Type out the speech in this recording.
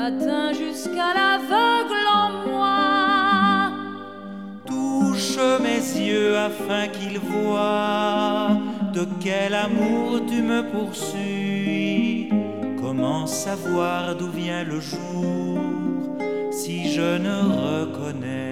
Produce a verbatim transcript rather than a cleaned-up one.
atteint jusqu'à l'aveugle en moi. Touche mes yeux afin qu'ils voient de quel amour tu me poursuis. Comment savoir d'où vient le jour si je ne reconnais